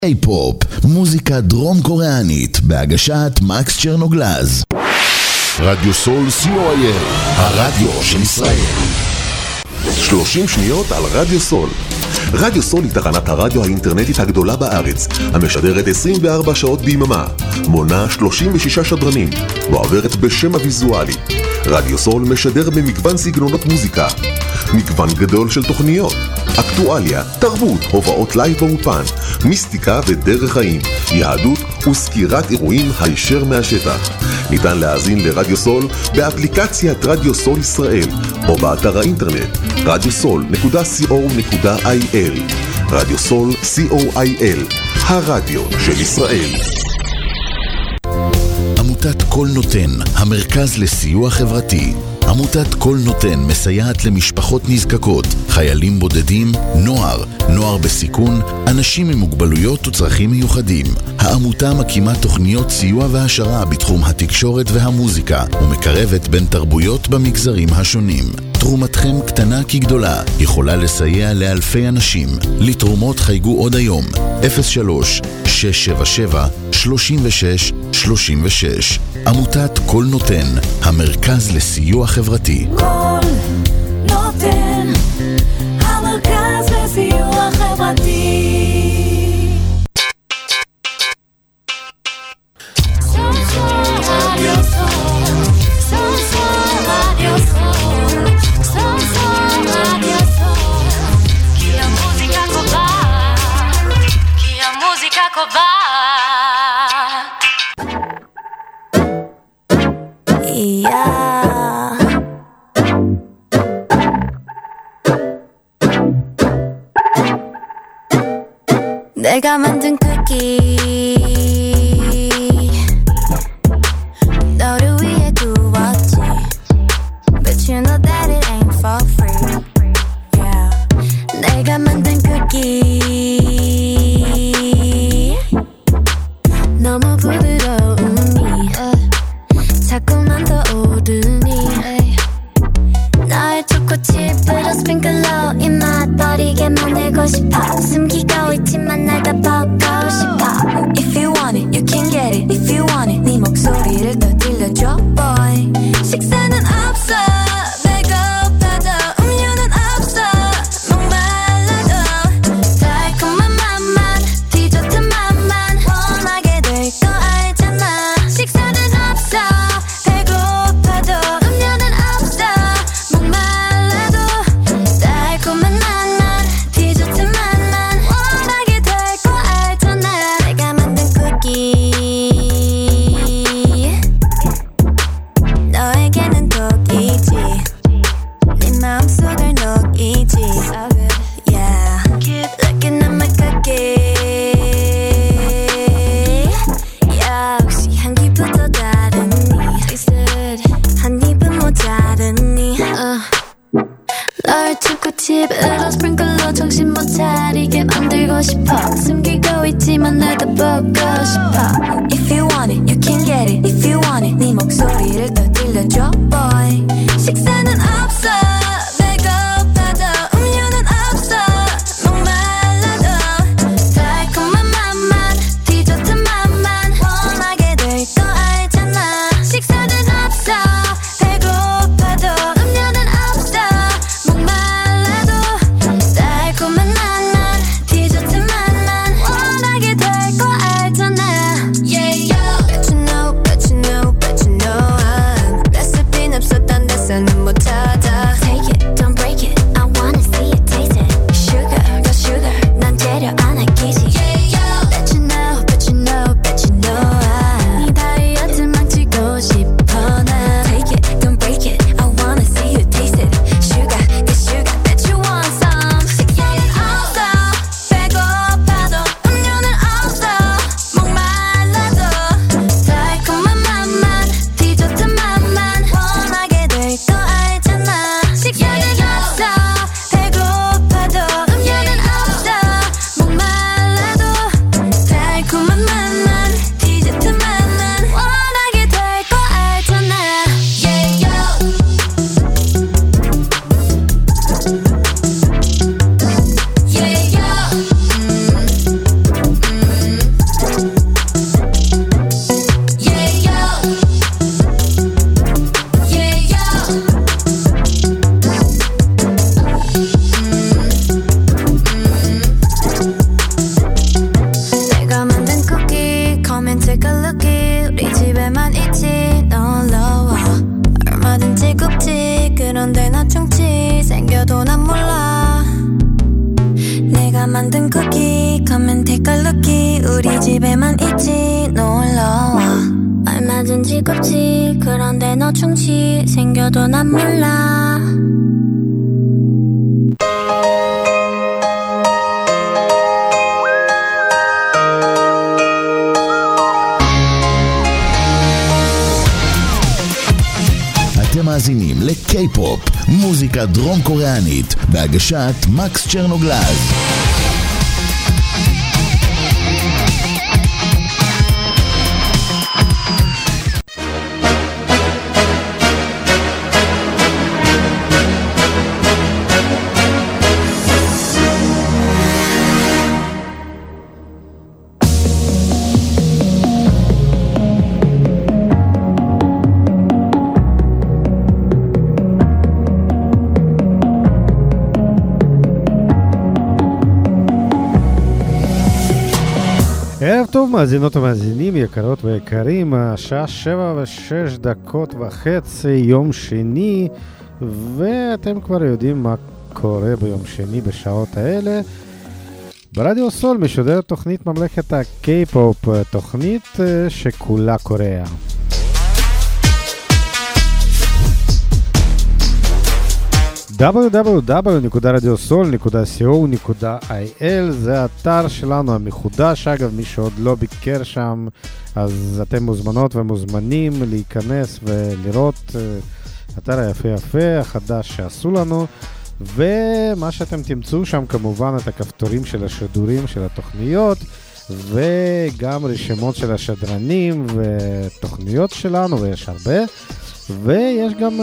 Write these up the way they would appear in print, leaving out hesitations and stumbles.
היפ-הופ, מוזיקה דרום קוריאנית, בהגשת מקס צ'רנוגלז. רדיו סול co.il, הרדיו של ישראל. 30 שניות על רדיו סול. רדיו סול היא תחנת הרדיו האינטרנטית הגדולה בארץ, המשדרת 24 שעות ביממה, מונה 36 שדרנים, ועוברת בשם הוויזואלי. רדיו סול משדר במגוון סגנונות מוזיקה, מגוון גדול של תוכניות, אקטואליה, תרבות, הובאות לייב באופן, מיסטיקה ודרך חיים, יהדות וסקירת אירועים הישר מהשטח. ניתן להאזין לרדיו סול באפליקציית רדיו סול ישראל או באתר האינטרנט radiosol.co.il. רדיו סול co.il, הרדיו של ישראל. עמותת כל נותן, המרכז לסיוע חברתי. עמותת כל נותן מסייעת למשפחות נזקקות, חיילים בודדים, נוער בסיכון, אנשים עם מוגבלויות וצרכים מיוחדים. העמותה מקימה תוכניות סיוע והשרה בתחום התקשורת והמוזיקה, ומקרבת בין תרבויות במגזרים השונים. תרומתכם קטנה כגדולה, יכולה לסייע לאלפי אנשים. לתרומות חייגו עוד היום, 03-677-3636. עמותת כל נותן, המרכז לסיוע חברתי. כל נותן, המרכז לסיוע חברתי. 내가 만든 쿠키 너를 위해 구웠지 But you know that it ain't for free Yeah 내가 만든 쿠키 너무 부드러우니 자꾸만 더 오르니 나의 초코칩으로 스프링클러 입맛 버리게 만들고 싶어 숨기고 있지만 날 다 보고 싶어 If you want it, you can get it If you want it, 네 목소리를 더 들려줘 boy 식사는 없어 배고파도 음료는 없어 목말라도 달콤한 맛만 디저트 맛만 원하게 될 거 알잖아 식사는 없어 배고파도 음료는 없어 목말라도 달콤한 맛만 디저트 맛만 원하게 될 거 알잖아 내가 만든 쿠키 너에게는 독이지 네 마음속을 녹이지 Yeah Keep looking at my cookie 역시 향기부터 다르니 한 입은 모자르니 널 초코칩으로 스프링클러 정신 못 차리게 만들고 싶어 숨기고 있지만 날 다 보고 싶어 If you want it, you can get it If you want it, 네 목소리를 더 들려줘 boy 식사는 없어 배고파도 음료는 없어 목말라도 달콤한 맛만 디저트 맛만 원하게 될 거 알잖아 식사는 없어 배고파도 음료는 없어 목말라도 달콤한 맛만 디저트 맛만 원하게 될 거 알잖아 Yeah yo Bet you know 레시피는 없었던 내 손은 못 찾아 Take 생겨도 난 몰라 내가 만든 쿠키 가면 색깔 넣기 우리 집에만 있지 놀러와 얼마든지 곱지 그런데 너 충치 생겨도 난 몰라 אתם מאזינים לקיי-פופ, מוזיקה דרום קוריאנית, בהגשת מקס צ'רנוגלז. ערב טוב מאזינות ומאזינים יקרות ויקרים, השעה 7:06 יום שני, ואתם כבר יודעים מה קורה ביום שני בשעות האלה. ברדיו סול משודרת תוכנית ממלכת הקיי-פופ, תוכנית שכולה קוריאה. www.radiosol.co.il זה האתר שלנו המחודש. אגב, מי שעוד לא ביקר שם, אז אתם מוזמנות ומוזמנים להיכנס ולראות אתר היפה יפה החדש שעשו לנו, ומה שאתם תמצאו שם כמובן את הכפתורים של השידורים של התוכניות, וגם רשימות של השדרנים ותוכניות שלנו, ויש הרבה. ויש גם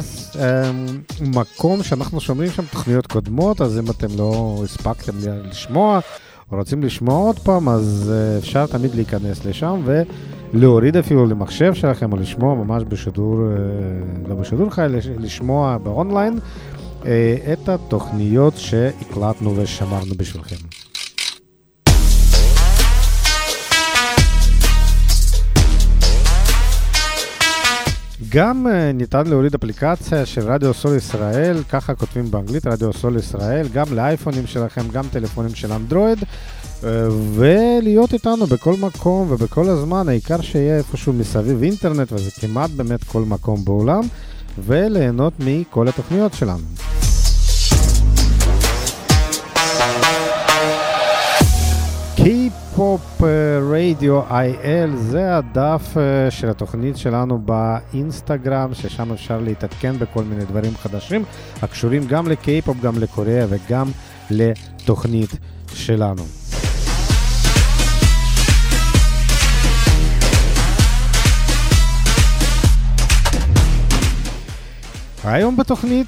מקום שאנחנו שומרים שם תוכניות קודמות, אז אם אתם לא הספקתם לשמוע או רוצים לשמוע עוד פעם, אז אפשר תמיד להיכנס לשם ולהוריד אפילו למחשב שלכם או לשמוע ממש בשידור, לא בשידור חי, לשמוע באונליין את התוכניות שהקלטנו ושמרנו בשבילכם. גם ניתן להוריד אפליקציה של רדיו סול ישראל, ככה כותבים באנגלית רדיו סול ישראל, גם לאייפונים שלכם, גם טלפונים של אנדרואיד, ולהיות איתנו בכל מקום ובכל הזמן, העיקר שיהיה איפשהו מסביב אינטרנט, וזה כמעט באמת כל מקום בעולם, וליהנות מכל התוכניות שלנו. K-Pop Radio IL זה הדף של התוכנית שלנו באינסטגרם, ששם אפשר להתעדכן בכל מיני דברים חדשים הקשורים גם ל-K-Pop, גם לקוריאה וגם לתוכנית שלנו. היום בתוכנית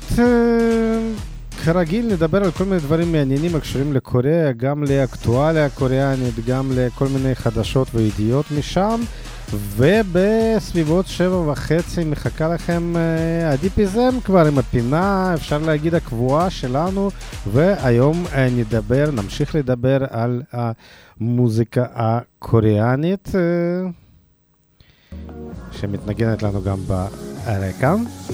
כרגיל נדבר על כל מיני דברים מעניינים הקשורים לקוריאה, גם לאקטואליה הקוריאנית, גם לכל מיני חדשות וידיעות משם, ובסביבות 7:30 מחכה לכם הדיפיזם כבר עם הפינה, אפשר להגיד הקבועה שלנו, והיום נמשיך לדבר על המוזיקה הקוריאנית שמתנגנת לנו גם ברקע.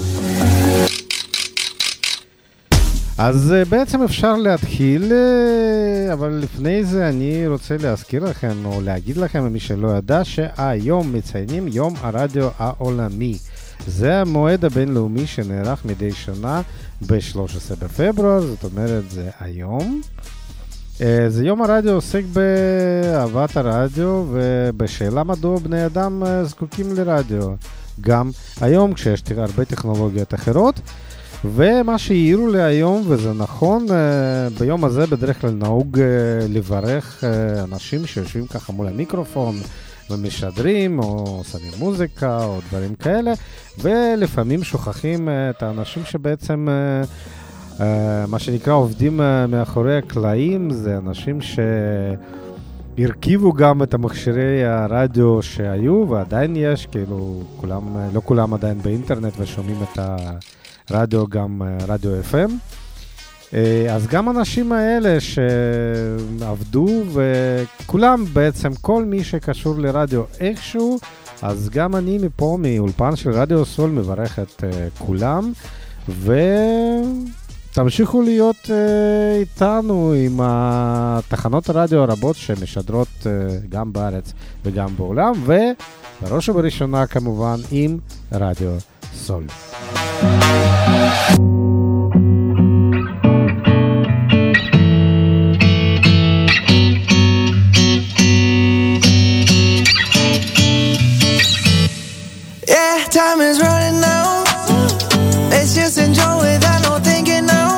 אז בעצם אפשר להתחיל, אבל לפני זה אני רוצה להזכיר לכם או להגיד לכם, מי שלא ידע, שהיום מציינים יום הרדיו העולמי. זה המועד הבינלאומי שנערך מדי שנה ב-13 בפברואר, זאת אומרת זה היום. זה יום הרדיו עוסק באהבת הרדיו ובשאלה מדוע בני אדם זקוקים לרדיו. גם היום כשיש הרבה טכנולוגיות אחרות. ומה שהעירו לי היום, וזה נכון, ביום הזה בדרך כלל נהוג לברך אנשים שיושבים ככה מול המיקרופון ומשדרים או שמים מוזיקה או דברים כאלה, ולפעמים שוכחים את האנשים שבעצם מה שנקרא עובדים מאחורי הקלעים, זה אנשים שהרכיבו גם את המכשירי הרדיו שהיו ועדיין יש, כאילו לא כולם עדיין באינטרנט ושומעים את הרדיו, גם רדיו FM. אז גם אנשים האלה שעבדו, וכולם בעצם, כל מי שקשור לרדיו איכשהו, אז גם אני מפה, מאולפן של רדיו סול, מברך את כולם, תמשיכו להיות איתנו עם התחנות הרדיו הרבות שמשדרות גם בארץ וגם בעולם, ובראש ובראשונה כמובן עם רדיו סול. Yeah, time is running out. Let's just enjoy without no thinking now.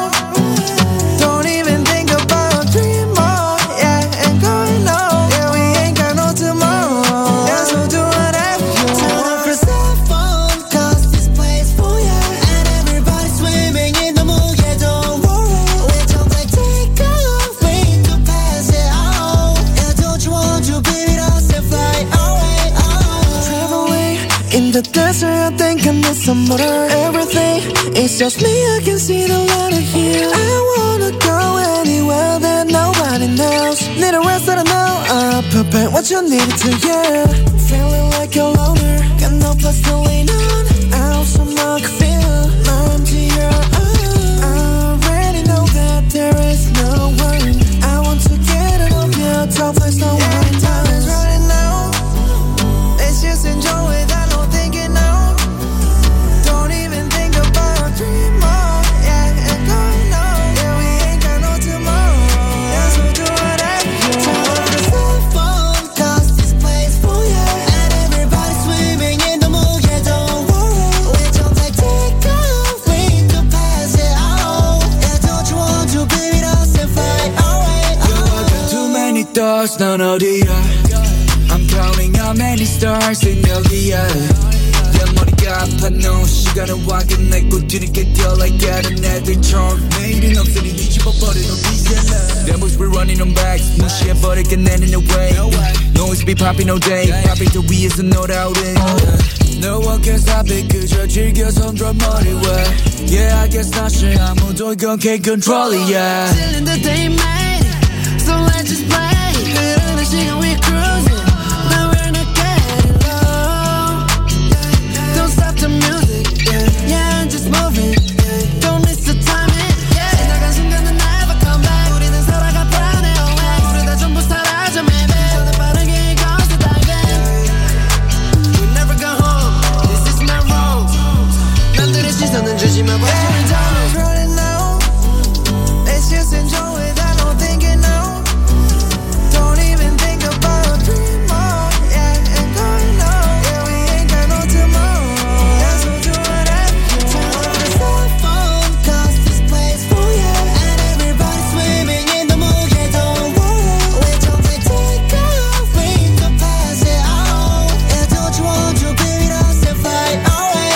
Don't even think about tomorrow. Yeah, and going on. Yeah, we ain't got no tomorrow. Yeah, so do whatever you want. Turn off your cell phone, 'cause this place full, yeah. And everybody's swimming in the mood, yeah, don't worry. We don't like take off, we can pass it on. Yeah, don't you want to be with us and fly away, traveling in the desert, I think I miss some water. Everything, it's just me, I can see the light of here. I wanna go anywhere that nobody knows. Need a rest that I know, prepare what you need to, yeah. Feeling like a loner, got no place to lean on. Out so much feel, I'm to your own. I already know that there is no one. I want to get it off your top, there's no one. Time is running out. Let's just enjoy without no thinking now. Don't even think about tomorrow. Yeah, and going on. Yeah, we ain't got no tomorrow. Yeah, so do whatever you want. Turn off your cell phone, 'cause this place full, yeah. And everybody's swimming in the mood, yeah, don't worry. We don't like take off, we can pass it on. Yeah, don't you want to be with us and fly away? You're walking too many doors, none of the I'm counting how many stars in 여기야. 내 머리가 아파 너 시간을 확인했고 뒤늦게 뛰어 like 다른 애들처럼 내일은 없으니 뒤집어버리는 비잖아. 내 모습을 running on back 무시해버릴게 내는 no way. Noise be popping all day popping 더 위에서 놀아오른 No one can stop it 그저 즐겨 손들어 머리 왜 Yeah I guess not sure 아무도 이건 can't control it yeah Still in the day mate So let's just play 그러는 시간 we cruising Now we're not getting low Don't stop the music Yeah just moving Don't miss the timing 지나간 순간은 never come back 우리는 살아가 planet away 우리 다 전부 사라져 maybe 저는 빠르게 이곳에 diving We never go home This is my road 남들의 시선은 주지 마 Time is running out Let's just enjoy without no thinking now Don't even think about tomorrow Yeah, and going on Yeah, we ain't got no tomorrow Yeah, so do whatever you want Turn off your cell phone 'Cause this place full, yeah And everybody's swimming in the mood Yeah, don't worry We don't take off We can pass it on Yeah, don't you want to be with us and fly away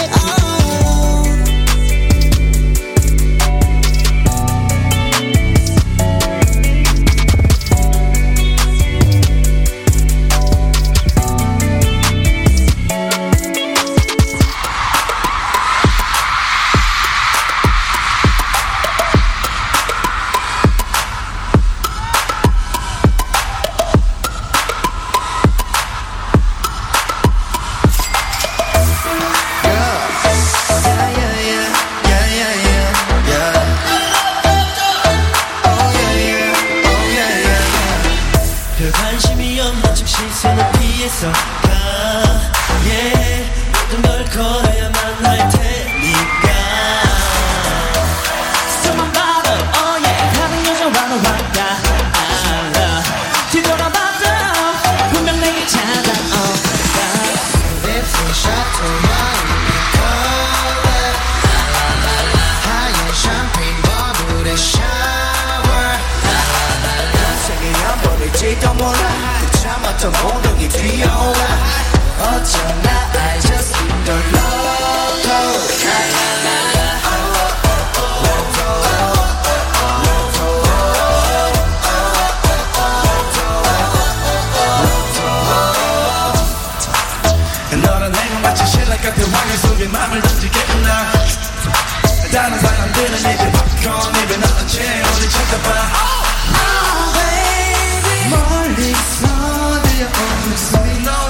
별 관심이 없는 척 시선을 피해서 가 Yeah 모든 걸 걸어야만 할 테니까 수만 봐도 oh yeah 다른 여자와는 화가 알아 뒤돌아봐도 분명 내게 찾아온다 Lipstick shot to my color 하얀 샴페인 버블의 샤워 생겨버릴지도 몰라 참았던 모독이 뛰어올라 어쩌나 I just need the loco 너랑 내가 마치 신라 같은 황해 속에 맘을 던지겠구나 다른 사람들은 이제 popcorn 입에 넣은 채 우리 쳐다봐 멀리서 들려오는 소리 너의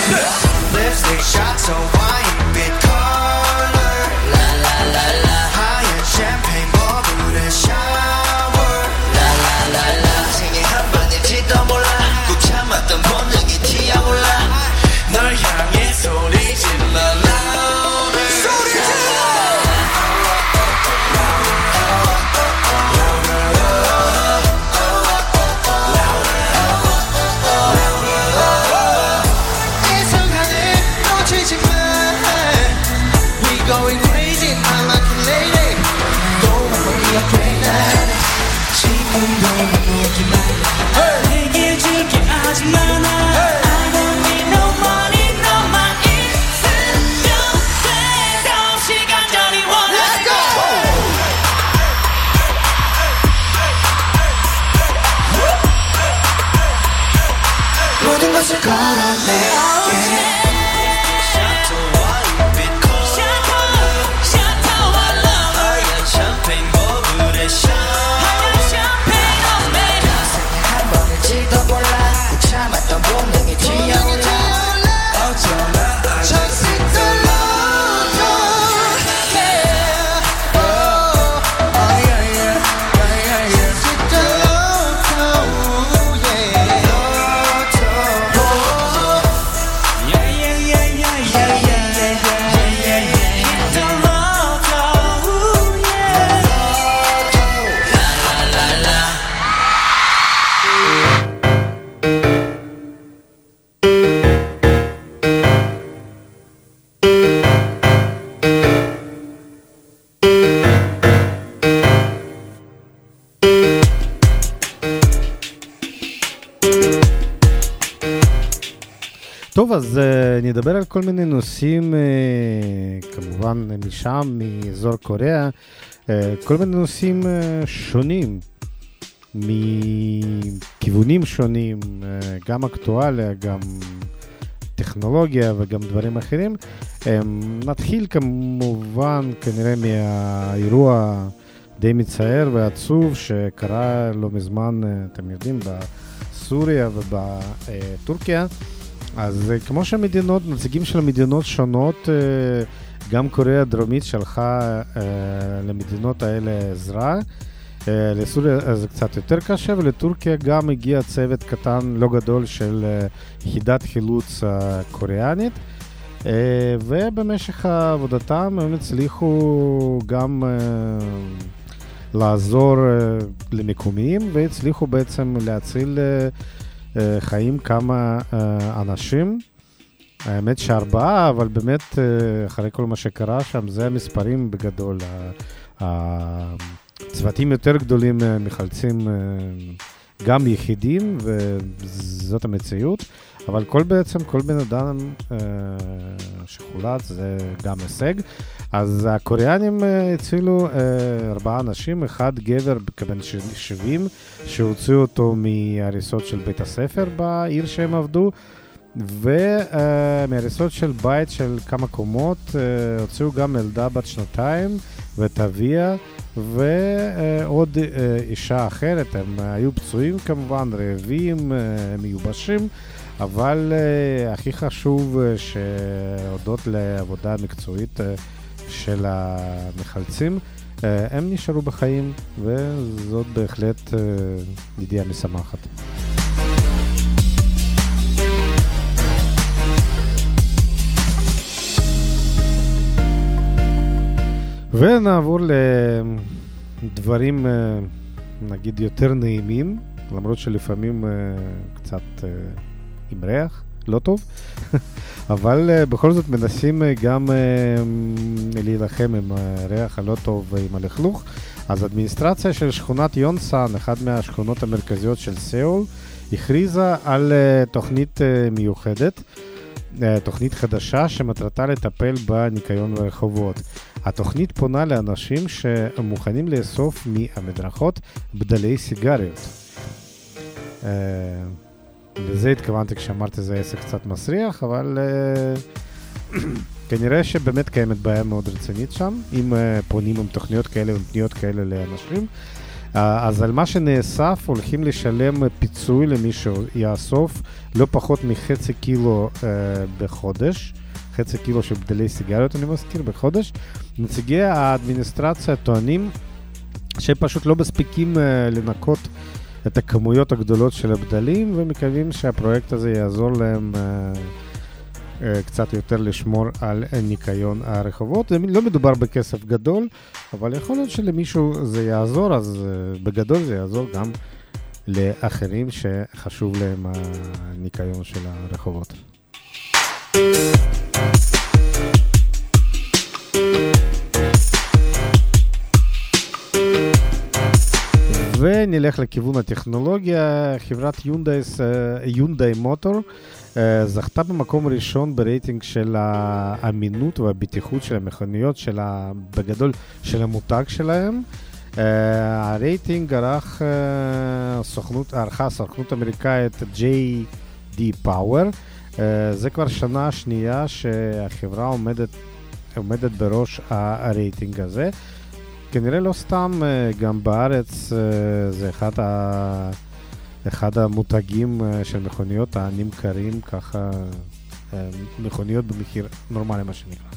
Lipstick shot so white, bit color. La la la la. 하얀 champagne 버블에 shower. La la la la. 생애 한 번일지도 몰라. 꾹 참았던 본능이 튀어올라. 널 향해 소리 질러 louder. 소리 질러. Going crazy, I'm like a lady. Don't wanna be a player. 지금도 모르지 말라. 내게 줄게 하지 마라. I don't need no money, no money. 있으면 돼. 다음 시간 전이 원해. Let's go. 모든 것을 걸어내. טוב, אז נדבר על כל מיני נושאים, כמובן משם, מאזור קוריאה, כל מיני נושאים שונים, מכיוונים שונים, גם אקטואליה, גם טכנולוגיה וגם דברים אחרים. נתחיל כמובן כנראה מהאירוע די מצער ועצוב שקרה לא מזמן, אתם יודעים, בסוריה ובטורקיה. אז כמו שהמדינות, נציגים של המדינות שונות, גם קוריאה הדרומית שלחה למדינות האלה עזרה. לסוריה זה קצת יותר קשה, ולטורקיה גם הגיע צוות קטן לא גדול של יחידת חילוץ קוריאנית. ובמשך עבודתם הם הצליחו גם לעזור למקומיים, והצליחו בעצם להציל חיים כמה אנשים. האמת שארבעה, אבל באמת אחרי כל מה שקרה שם, זה המספרים בגדול. צוותים יותר גדולים מחלצים גם יחידים, וזאת המציאות. אבל כל בן אדם שחולץ זה גם הישג. אז הקוריאנים הצילו 4 אנשים, אחד גבר כבן 70, שהוציאו אותו מהריסות של בית הספר בעיר שהם עבדו, ומהריסות של בית של כמה קומות הוציאו גם ילדה בת 2 ואת אביה, ועוד אישה אחרת. הם היו פצועים כמובן, רעבים, מיובשים, אבל הכי חשוב שהודות לעבודה מקצועית של המחלצים, הם נשארו בחיים, וזאת בהחלט ידיעה משמחת. ונעבור לדברים נגיד יותר נעימים, למרות שלפעמים קצת עם ריח לא טוב, אבל בכל זאת מנסים גם להילחם עם הריח הלא טוב ועם הלכלוך. אז אדמיניסטרציה של שכונת יונסן, אחת מהשכונות המרכזיות של סאול, הכריזה על תוכנית מיוחדת, תוכנית חדשה שמטרתה לטפל בניקיון ברחובות. התוכנית פונה לאנשים שמוכנים לאסוף מהמדרכות בדלי סיגריות. לזה התכוונתי כשאמרתי זה עסק קצת מסריח, אבל כנראה שבאמת קיימת בעיה מאוד רצינית שם, אם פונים עם תוכניות כאלה ופניות כאלה לאנשים. אז על מה שנאסף הולכים לשלם פיצוי למי שיאסוף לא פחות מחצי קילו בחודש, חצי קילו של בדלי סיגריות אני מזכיר בחודש. נציגי האדמיניסטרציה טוענים שפשוט לא מספיקים לנקות את הכמויות הגדולות של הבדלים, ומקווים שהפרויקט הזה יעזור להם קצת יותר לשמור על ניקיון הרחובות. לא מדובר בכסף גדול, אבל יכול להיות שלמישהו זה יעזור, אז בגדול זה יעזור גם לאחרים שחשוב להם הניקיון של הרחובות. ונלך לכיוון הטכנולוגיה. חברת יונדאי מוטור זכתה במקום ראשון ברייטינג של האמינות והבטיחות של המכוניות, בגדול של המותג שלהם. הרייטינג ערכה הסוכנות האמריקאית J.D. Power. זה כבר שנה שנייה שהחברה עומדת בראש הרייטינג הזה. כנראה לא סתם, גם בארץ זה אחד המותגים של מכוניות הנמכרים ככה, מכוניות במחיר נורמלי מה שנקרא.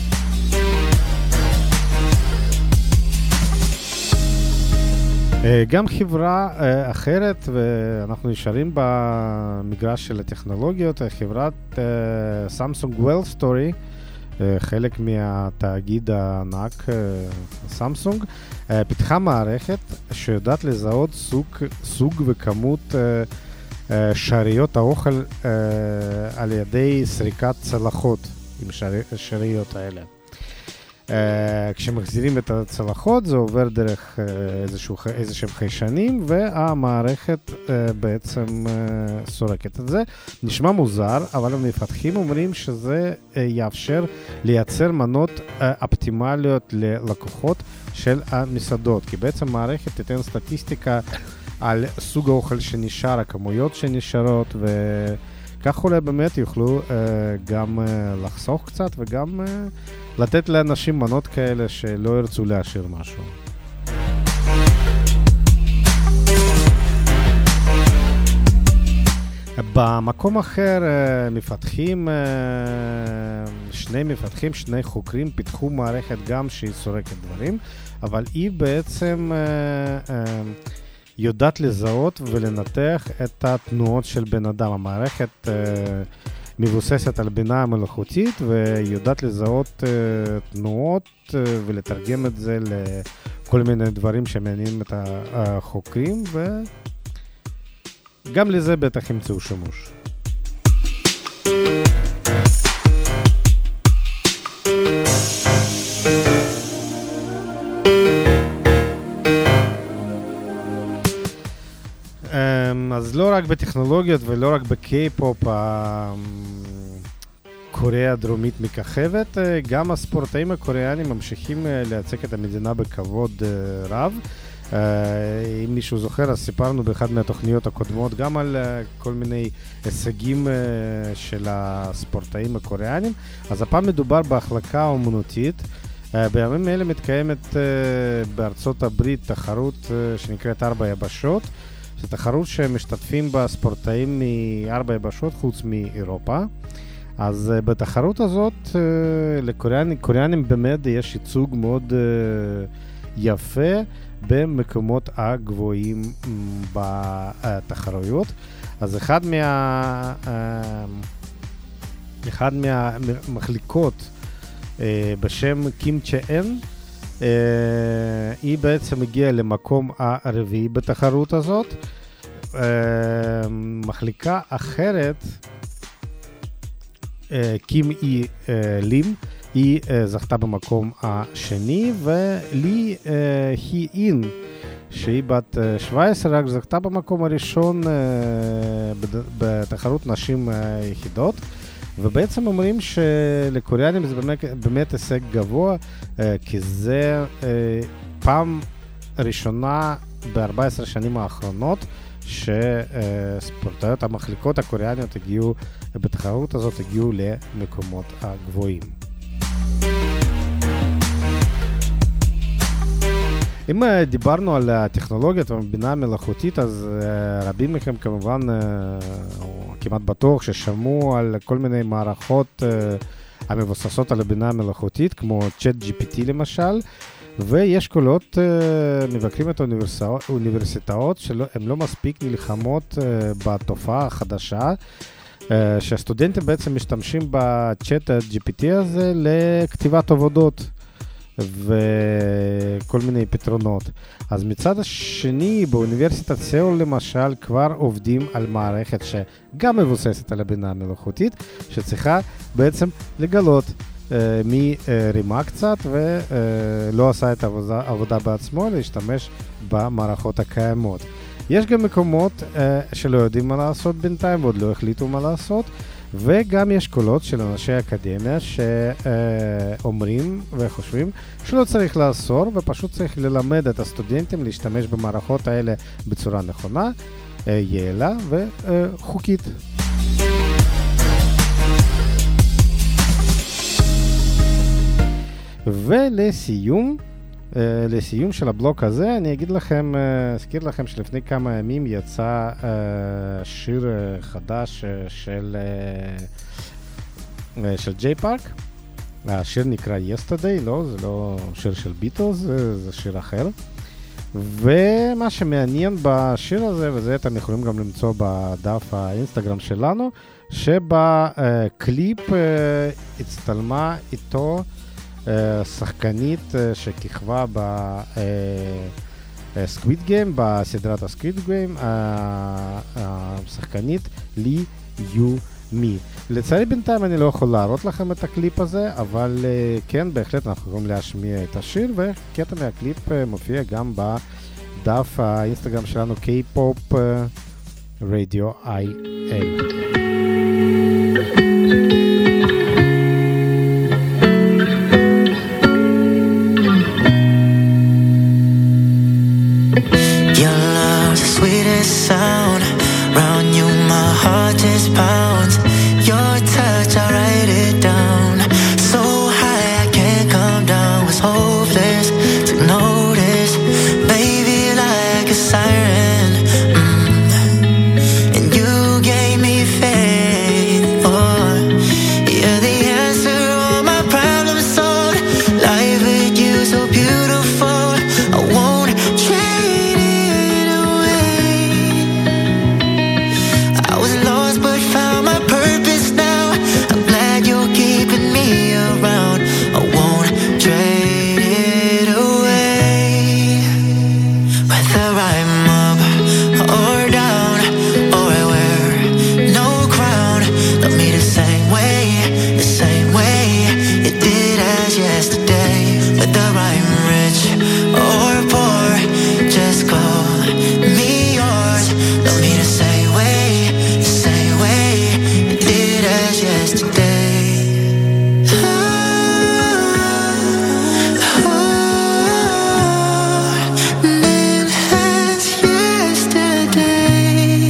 גם חברה אחרת, ואנחנו נשארים במגרש של הטכנולוגיות, חברת סמסונג וולסטורי, חלק מהתאגיד הענק סמסונג, פיתחה מערכת שיודעת לזהות סוג וכמות שאריות האוכל על ידי סריקת צלחות עם שאריות האלה. כשמחזירים את הצלחות זה עובר דרך איזשהם חיישנים, והמערכת בעצם סורקת את זה. נשמע מוזר, אבל המפתחים אומרים שזה יאפשר לייצר מנות אופטימליות ללקוחות של המסעדות, כי בעצם מערכת תיתן סטטיסטיקה על סוג האוכל שנשאר, הכמויות שנשארות, וכך אולי באמת יוכלו גם לחסוך קצת וגם לתת לאנשים מנות כאלה שלא ירצו להשאיר משהו. במקום אחר שני חוקרים פיתחו מערכת גם שהיא סורקת דברים, אבל היא בעצם יודעת לזהות ולנתח את התנועות של בן אדם. המערכת מבוססת על בינה מלאכותית ויודעת לזהות תנועות ולתרגם את זה לכל מיני דברים שמעניינים את החוקרים, וגם לזה בטח ימצאו שימוש. אז לא רק בטכנולוגיות ולא רק בקיי-פופ קוריאה הדרומית מככבת, גם הספורטאים הקוריאנים ממשיכים לייצג את המדינה בכבוד רב. אם מישהו זוכר, אז סיפרנו באחד מהתוכניות הקודמות גם על כל מיני הישגים של הספורטאים הקוריאנים. אז הפעם מדובר בהחלקה אומנותית. בימים אלה מתקיימת בארצות הברית תחרות שנקראת 4 יבשות. זו תחרות שמשתתפים בה ספורטאים מ4 יבשות חוץ מאירופה. אז בתחרות הזאת לקוריאנים באמת יש ייצוג מאוד יפה במקומות הגבוהים בתחרויות. אז אחד מהמחליקות בשם קים צ'אן, היא בעצם הגיעה למקום הרביעי בתחרות הזאת. מחליקה אחרת, קים אי לים, היא זכתה במקום השני, ולי היא אין, שהיא בת 17, רק זכתה במקום הראשון בתחרות נשים יחידות. ובעצם אומרים שלקוריאנים זה באמת הישג גבוה, כי זה פעם ראשונה ב-14 שנים האחרונות שספורטאיות המחליקות הקוריאניות הגיעו בתחרות הזאת, הגיעו למקומות הגבוהים. אם דיברנו על הטכנולוגיות והבינה המלאכותית, אז רבים מכם כמובן, כמעט בטוח, ששמעו על כל מיני מערכות המבוססות על הבינה המלאכותית, כמו ChatGPT למשל, ויש קולות מבקרים את האוניברסיטאות שהן לא מספיק נלחמות בתופעה החדשה, שהסטודנטים בעצם משתמשים בצ'אט GPT הזה לכתיבת עבודות וכל מיני פתרונות. אז מצד השני, באוניברסיטת סיאול למשל, כבר עובדים על מערכת שגם מבוססת על הבינה המלאכותית, שצריכה בעצם לגלות מי רימה קצת ולא עשה את העבודה בעצמו, להשתמש במערכות הקיימות. יש גם מקומות שלא יודעים מה לעשות בינתיים ועוד לא החליטו מה לעשות, וגם יש קולות של אנשי אקדמיה שאומרים וחושבים שלא צריך לאסור ופשוט צריך ללמד את הסטודנטים להשתמש במערכות האלה בצורה נכונה, יעילה וחוקית. ולסיום, לסיום של הבלוק הזה, אני אזכיר לכם שלפני כמה ימים יצא שיר חדש של ג'יי פארק. השיר נקרא Yesterday, לא, זה לא שיר של ביטלס, זה שיר אחר. ומה שמעניין בשיר הזה, וזה אתם יכולים גם למצוא בדף האינסטגרם שלנו, שבקליפ הצטלמה איתו שחקנית שכיכבה בסקוויד גיים, בסדרת הסקוויד גיים, השחקנית לי יו מי. לצערי בינתיים אני לא יכול להראות לכם את הקליפ הזה, אבל כן, בהחלט אנחנו יכולים להשמיע את השיר, וקטע מהקליפ מופיע גם בדף האינסטגרם שלנו, K-Pop Radio IL. Sound round you, my heart just pounds. Your touch, I write it down. So high, I can't come down. Was hopeless to notice, baby, like a siren. And you gave me faith. Oh, you're the answer, all my problems solved. Life with you so beautiful. I won't trade it away. I was lost but found my purpose now. I'm glad you're keeping me around. I won't trade it away. Whether I'm up or down, or I wear no crown, love me the same way you did as yesterday. Whether I'm rich or poor, just call me yours. Love me the same way you did as yesterday. Did as yesterday.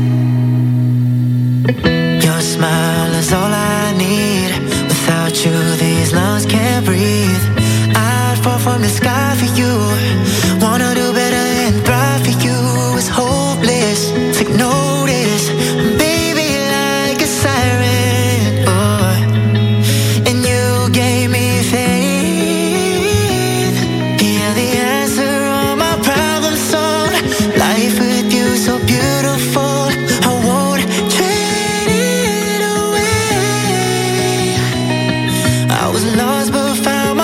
Your smile is all I need. Without you, these lungs can't breathe. I'd fall from the sky for you. Wanna do better and thrive for you. It's hopeless. Take notice, baby, like a siren. Oh, and you gave me faith. You're the answer, all my problems solved. Life with you so beautiful. I won't trade it away. I was lost but found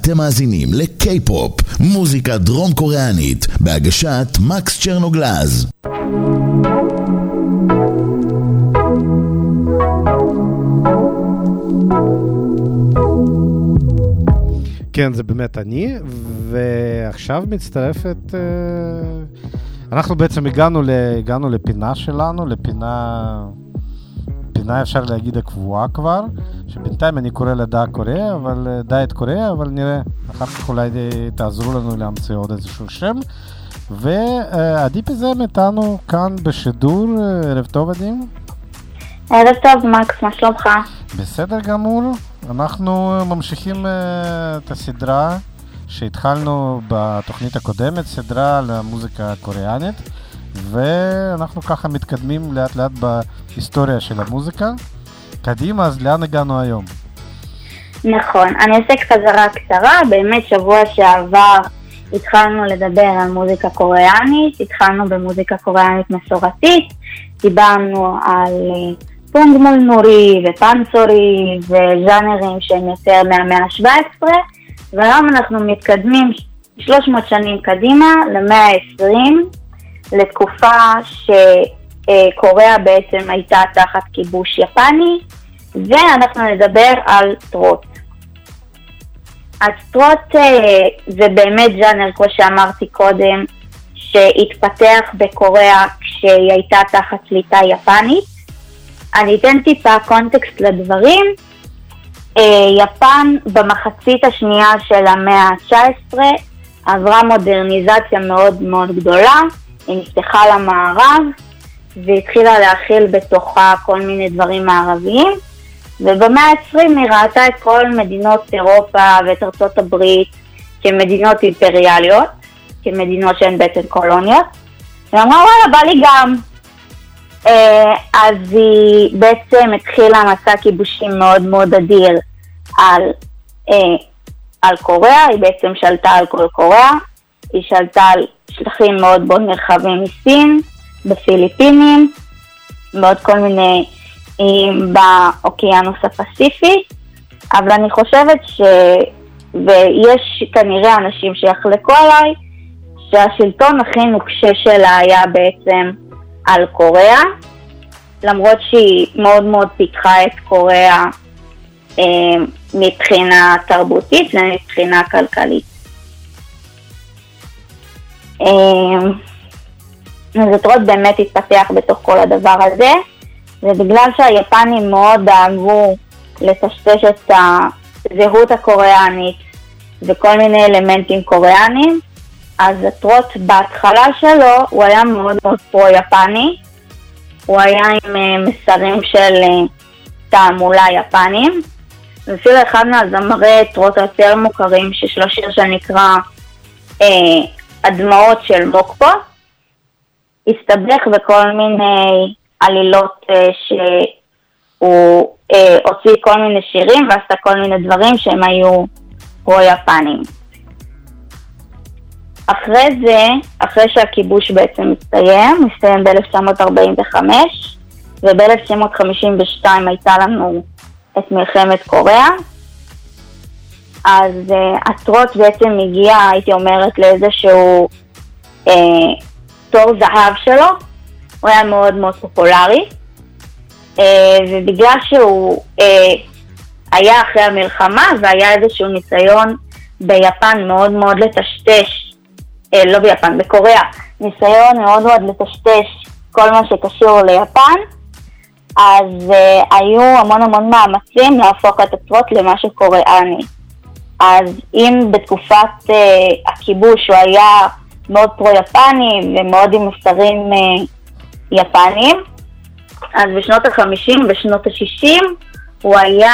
אתם מאזינים לקיי-פופ, מוזיקה דרום קוריאנית, בהגשת מקס צ'רנוגלז. כן, זה באמת אני, ועכשיו מצטרפת, אנחנו בעצם הגענו לפינה שלנו, לפינה אפשר להגיד הקבועה כבר, שבינתיים אני קורא לדעת קוריאה, אבל נראה, אחר כך אולי תעזרו לנו להמציא עוד איזשהו שם. ועדי פיזם איתנו כאן בשידור, ערב טוב עדים. ערב טוב מקס, מה שלומך? בסדר גמור, אנחנו ממשיכים את הסדרה שהתחלנו בתוכנית הקודמת, סדרה על המוזיקה הקוריאנית, ואנחנו ככה מתקדמים לאט לאט בהיסטוריה של המוזיקה. קדימה, אז לאן הגענו היום? נכון, אני אעשה חזרה קצרה, באמת שבוע שעבר התחלנו לדבר על מוזיקה קוריאנית, התחלנו במוזיקה קוריאנית מסורתית, דיברנו על פונג מול נורי ופנסורי וז'אנרים שהם יותר מהמאה ה-17, והיום אנחנו מתקדמים 300 שנים קדימה למאה ה-20, לתקופה שקוריאה בעצם הייתה תחת כיבוש יפני, ואנחנו נדבר על טרוט. אז טרוט זה באמת ז'אנר, כמו שאמרתי קודם, שהתפתח בקוריאה כשהיא הייתה תחת שליטה יפנית. אני אתן טיפה קונטקסט לדברים. יפן במחצית השנייה של המאה ה-19 עברה מודרניזציה מאוד מאוד גדולה, היא נפתחה למערב והתחילה להכיל בתוכה כל מיני דברים מערביים, ובמאה ה-20 היא ראתה את כל מדינות אירופה ואת ארצות הברית כמדינות אימפריאליות, כמדינות שהן בעצם קולוניות, ואמרה וואלה בא לי גם. אז היא בעצם התחילה מסע כיבושים מאוד מאוד אדיר על קוריאה, היא בעצם שלטה על כל קוריאה, היא שלטה על שטחים מאוד מאוד נרחבים מסין, בפיליפינים, בעוד כל מיני באוקיינוס הפסיפי, אבל אני חושבת ויש כנראה אנשים שיחלקו עליי, שהשלטון הכי נוקשה שלה היה בעצם על קוריאה, למרות שהיא מאוד מאוד פיתחה את קוריאה מבחינה תרבותית ומבחינה כלכלית. אז טרוט באמת התפתח בתוך כל הדבר הזה, ובגלל שהיפנים מאוד אהבו לטשטש את הזהות הקוריאנית וכל מיני אלמנטים קוריאנים, אז הטרוט בהתחלה שלו הוא היה מאוד מאוד פרו-יפני, הוא היה עם מסרים של תעמולה יפנים, ואפילו אחד מהזמרי טרוט היותר מוכרים, שיש לו שיר שנקרא הדמעות של מוקפו, הסתבך בכל מיני עלילות שהוא הוציא כל מיני שירים ועשה כל מיני דברים שהם היו פרו-יפנים. אחרי זה, אחרי שהכיבוש בעצם מסתיים ב-1945, וב-1952 הייתה לנו את מלחמת קוריאה, אז הטרוט בעצם הגיע, הייתי אומרת, לאיזשהו תור זהב שלו, הוא היה מאוד מאוד פופולרי, ובגלל שהוא היה אחרי המלחמה, והיה איזשהו ניסיון ביפן מאוד מאוד לטשטש, לא ביפן, בקוריאה, ניסיון מאוד מאוד לטשטש כל מה שקשור ליפן, אז היו המון מאמצים להפוך את הטרוט למשהו קוריאני. אז אם בתקופת הכיבוש הוא היה מאוד פרו-יפני ומאוד עם מסרים יפנים, אז בשנות ה-50 ובשנות ה-60 הוא היה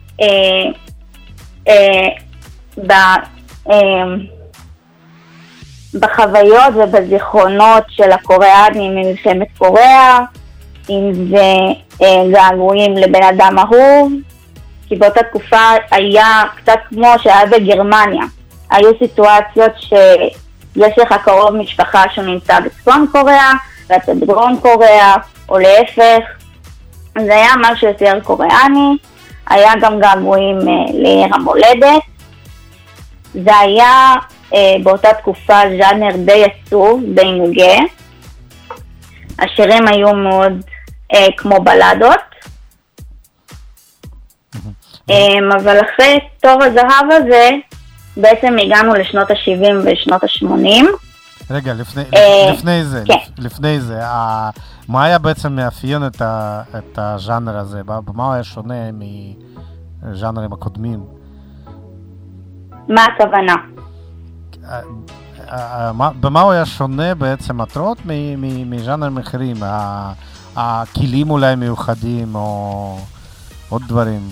בחוויות ובזיכרונות של הקוריאנים ממלחמת קוריאה, אם זה געגועים לבן אדם אהוב, כי באותה תקופה היה קצת כמו שהיה בגרמניה, היו סיטואציות שיש לך קרוב משפחה שנמצא בצפון קוריאה ואתה בדרום קוריאה או להפך, זה היה משהו יותר קוריאני, היה גם געגועים לעיר המולדת, זה היה באותה תקופה ז'אנר די עצוב, די נוגה. השירים היו מאוד כמו בלדות. אבל אחרי תור הזהב הזה, בעצם הגענו לשנות ה-70 ושנות ה-80. רגע, לפני זה, מה היה בעצם מאפיין את הז'אנר הזה? במה הוא היה שונה מז'אנרים הקודמים? מה הכוונה? במה הוא היה שונה בעצם הטרוט מז'אנרים אחרים? הכלים אולי מיוחדים או עוד דברים?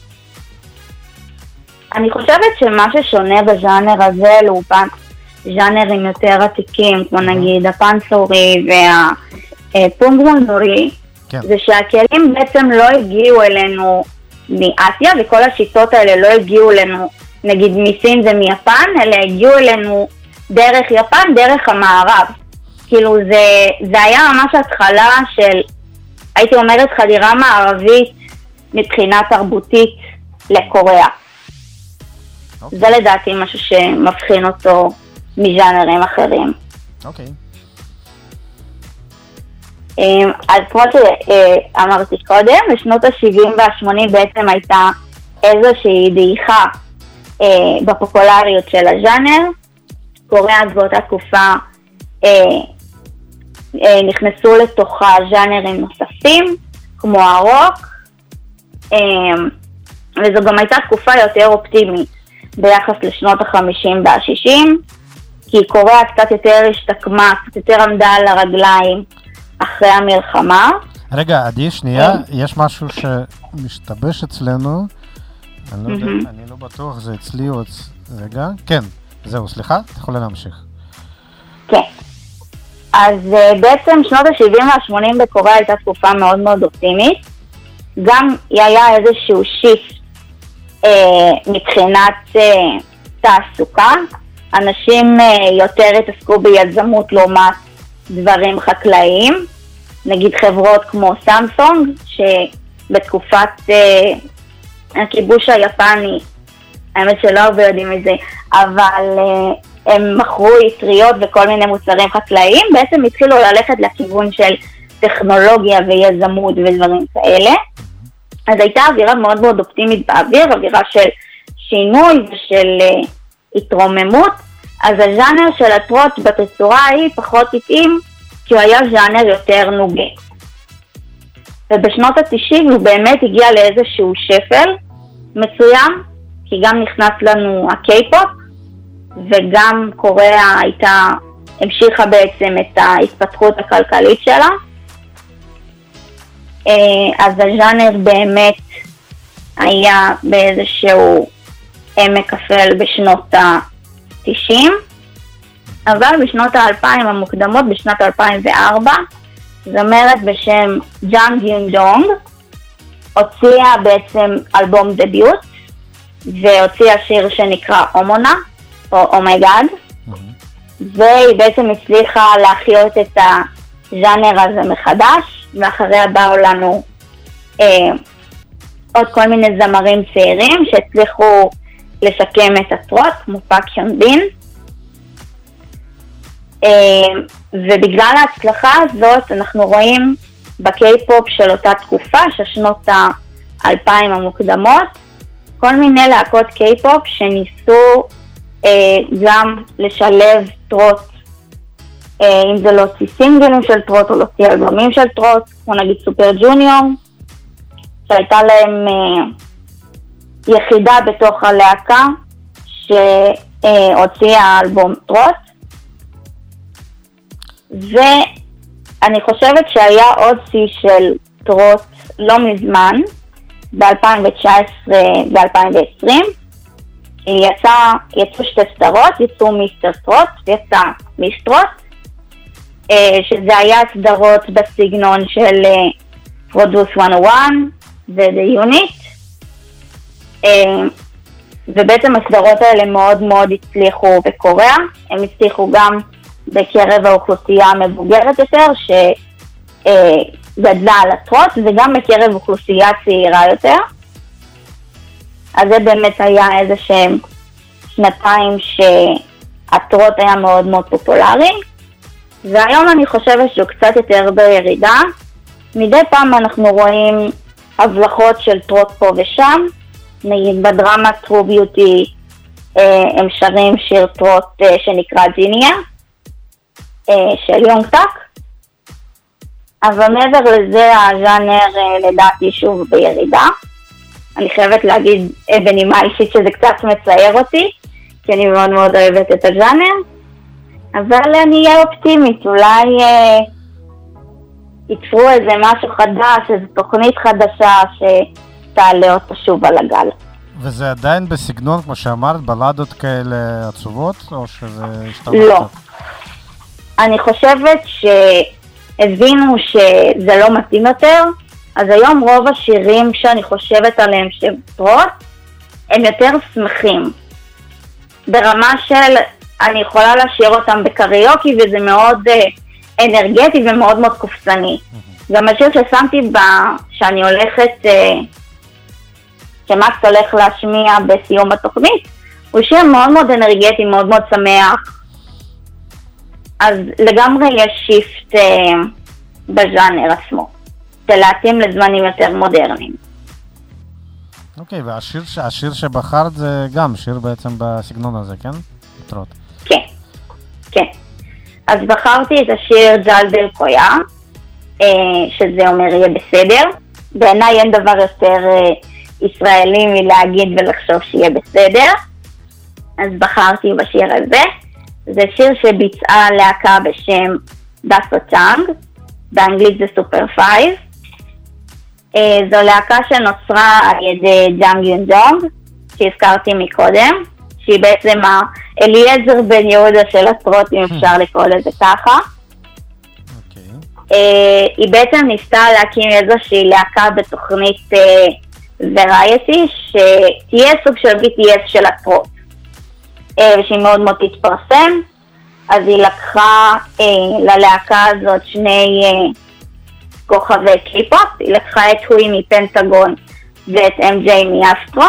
אני חושבת שמה ששונה בז'אנר הזה לעומת ז'אנרים יותר עתיקים, כמו נגיד הפנסורי והפונגמונדורי, זה שהכלים בעצם לא הגיעו אלינו מאסיה, וכל השיטות האלה לא הגיעו אלינו נגיד מסין ומיפן, אלא הגיעו אלינו דרך יפן, דרך המערב. כאילו זה היה ממש התחלה של, הייתי אומרת, חדירה מערבית מבחינה תרבותית לקוריאה. זה לדעתי משהו שמבחין אותו מז'אנרים אחרים. אוקיי. אז כמו שאמרתי קודם, בשנות ה-70 וה-80 בעצם הייתה איזושהי דעיכה בפופולריות של הז'אנר. קוריאה באותה תקופה נכנסו לתוכה ז'אנרים נוספים, כמו הרוק, וזו גם הייתה תקופה יותר אופטימית ביחס לשנות ה-50 וה-60, כי קוריאה קצת יותר השתקמה, קצת יותר עמדה על הרגליים אחרי המלחמה. רגע, עדי, שנייה, יש משהו שמשתבש אצלנו, אני לא בטוח, זה אצלי או רגע, כן, זהו, סליחה, את יכולה להמשיך. כן, אז בעצם שנות ה-70 וה-80 בקוריאה הייתה תקופה מאוד מאוד אופטימית, גם היה איזשהו שיפט מבחינת תעסוקה, אנשים יותר התעסקו ביזמות לעומת דברים חקלאיים, נגיד חברות כמו סמסונג, שבתקופת הכיבוש היפני, האמת שלא הרבה יודעים את זה, אבל הם מכרו יצריות וכל מיני מוצרים חקלאיים, בעצם התחילו ללכת לכיוון של טכנולוגיה ויזמות ודברים כאלה. אז הייתה אווירה מאוד מאוד אופטימית באוויר, אווירה של שינוי ושל התרוממות, אז הז'אנר של הטרוט בתצורה היא פחות התאים, כי הוא היה ז'אנר יותר נוגה. ובשנות ה-90 הוא באמת הגיע לאיזשהו שפל מסוים, כי גם נכנס לנו הקיי-פופ, וגם קוריאה המשיכה בעצם את ההתפתחות הכלכלית שלה. אז הז'אנר באמת היה באיזשהו עמק אפל בשנות ה-90, אבל בשנות ה-2000 המוקדמות, בשנת 2004, זמרת בשם ג'אנג יונדונג הוציאה בעצם אלבום דביוט, והוציאה שיר שנקרא אומונה, או אומייגאד, והיא בעצם הצליחה להחיות את הז'אנר הזה מחדש, ואחריה באו לנו עוד כל מיני זמרים צעירים שהצליחו לשקם את הטרוט, כמו פאק יונבין. ובגלל ההצלחה הזאת אנחנו רואים בקיי-פופ של אותה תקופה, של שנות ה-2000 המוקדמות, כל מיני להקות קיי-פופ שניסו גם לשלב טרוט, אם זה להוציא סינגלים של טרוט או להוציא אלבומים של טרוט, כמו נגיד סופר ג'וניור, שהייתה להם יחידה בתוך הלהקה שהוציאה אלבום טרוט. ואני חושבת שהיה עוד שיא של טרוט לא מזמן, ב-2019 ו-2020, יצאו שתי סדרות, יצאו מיסטר טרוט ויצא מיס טרוט, שזה היה סדרות בסגנון של פרודוס 101 ו-The Unit, ובעצם הסדרות האלה מאוד מאוד הצליחו בקוריאה, הם הצליחו גם בקרב האוכלוסייה המבוגרת יותר שגדלה על הטרוט, וגם בקרב אוכלוסייה צעירה יותר. אז זה באמת היה איזשהם שנתיים שהטרוט היה מאוד מאוד פופולרי, והיום אני חושבת שהוא קצת יותר בירידה. מדי פעם אנחנו רואים הבלחות של טרוט פה ושם, נגיד בדרמה True Beauty הם שרים שיר טרוט שנקרא ג'יניה של יונגטק, אבל מעבר לזה הז'אנר לדעתי שוב בירידה. אני חייבת להגיד בנימה אישית שזה קצת מצער אותי, כי אני מאוד מאוד אוהבת את הז'אנר, אבל אני אהיה אופטימית, אולי יצרו איזה משהו חדש, איזו תוכנית חדשה שתעלה אותו שוב על הגל. וזה עדיין בסגנון, כמו שאמרת, בלדות כאלה עצובות, או שזה השתמש? לא. אני חושבת שהבינו שזה לא מתאים יותר, אז היום רוב השירים שאני חושבת עליהם שטרוט, הם יותר שמחים. ברמה של, אני יכולה לשיר אותם בקריוקי, וזה מאוד אנרגטי ומאוד מאוד קופצני. גם השיר ששמתי שאני הולכת, שמקס הולך להשמיע בסיום התוכנית, הוא שיר מאוד מאוד אנרגטי, מאוד מאוד שמח. אז לגמרי יש שיפט בז'אנר עצמו, להתאים לזמנים יותר מודרניים. אוקיי, והשיר שבחרת זה גם שיר בעצם בסגנון הזה, כן? טרוט. כן, כן. אז בחרתי את השיר ג'ל דל קויה, שזה אומר יהיה בסדר. בעיניי אין דבר יותר ישראלי מלהגיד ולחשוב שיהיה בסדר. אז בחרתי בשיר הזה. זה שיר שביצעה להקה בשם דאסו צ'אנג, באנגלית זה סופר פייב. זו להקה שנוצרה על ידי ג'אנג יון ג'ונג, שהזכרתי מקודם, שהיא בעצם אליעזר בן יהודה של הטרוט, אם אפשר לקרוא לזה ככה. היא בעצם ניסתה להקים איזושהי להקה בתוכנית וראייטי, שתהיה סוג של BTS של הטרוט, ושהיא מאוד מאוד תתפרסם. אז היא לקחה ללהקה הזאת שני כוכבי קליפות, היא לקחה את הוי מפנטגון ואת MJ מאסטרו.